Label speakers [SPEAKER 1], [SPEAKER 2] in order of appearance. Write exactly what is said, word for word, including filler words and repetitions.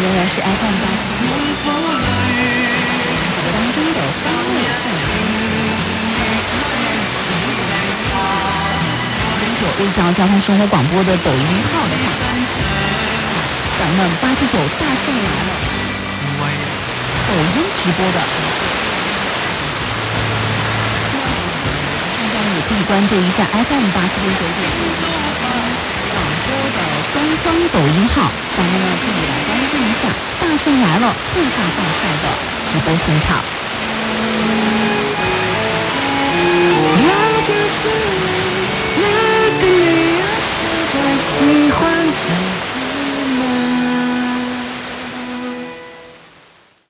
[SPEAKER 1] 仍然是 F M 八七七当中的方位后九日照交通生活广播的抖音号的话，咱们八七九大圣来了，抖音直播的，大家也可以关注一下 F M 八七零九点广播的官方抖音号，咱们呢可以来关注一下大圣来了绘画大赛的直播现场。